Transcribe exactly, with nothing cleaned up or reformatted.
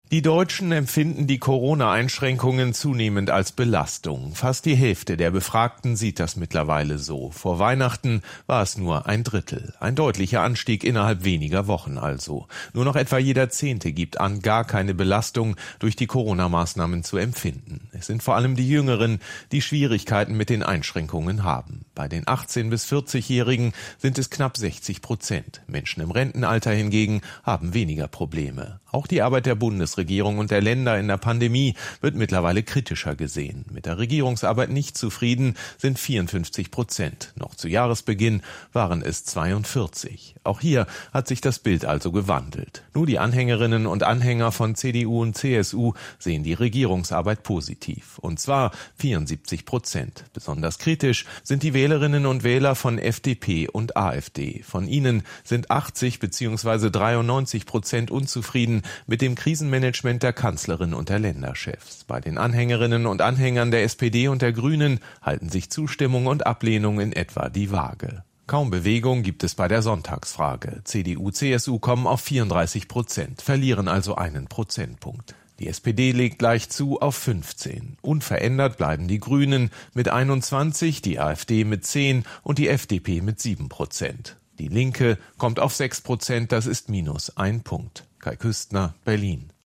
Die Deutschen empfinden die Corona-Einschränkungen zunehmend als Belastung. Fast die Hälfte der Befragten sieht das mittlerweile so. Vor Weihnachten war es nur ein Drittel. Ein deutlicher Anstieg innerhalb weniger Wochen also. Nur noch etwa jeder Zehnte gibt an, gar keine Belastung durch die Corona-Maßnahmen zu empfinden. Es sind vor allem die Jüngeren, die Schwierigkeiten mit den Einschränkungen haben. Bei den achtzehn- bis vierzig-Jährigen sind es knapp sechzig Prozent. Menschen im Rentenalter hingegen haben weniger Probleme. Auch die Arbeit der Bundesregierung und der Länder in der Pandemie wird mittlerweile kritischer gesehen. Mit der Regierungsarbeit nicht zufrieden sind vierundfünfzig Prozent. Noch zu Jahresbeginn waren es zweiundvierzig. Auch hier hat sich das Bild also gewandelt. Nur die Anhängerinnen und Anhänger von C D U und C S U sehen die Regierungsarbeit positiv. Und zwar vierundsiebzig Prozent. Besonders kritisch sind die Wählerinnen und Wähler von F D P und AfD. Von ihnen sind achtzig bzw. dreiundneunzig Prozent unzufrieden mit dem Krisenmanagement der Kanzlerin und der Länderchefs. Bei den Anhängerinnen und Anhängern der S P D und der Grünen halten sich Zustimmung und Ablehnung in etwa die Waage. Kaum Bewegung gibt es bei der Sonntagsfrage. C D U, C S U kommen auf vierunddreißig Prozent, verlieren also einen Prozentpunkt. Die S P D legt leicht zu auf fünfzehn. Unverändert bleiben die Grünen mit einundzwanzig, die AfD mit zehn und die F D P mit sieben Prozent. Die Linke kommt auf sechs Prozent, das ist minus ein Punkt. Kai Küstner, Berlin.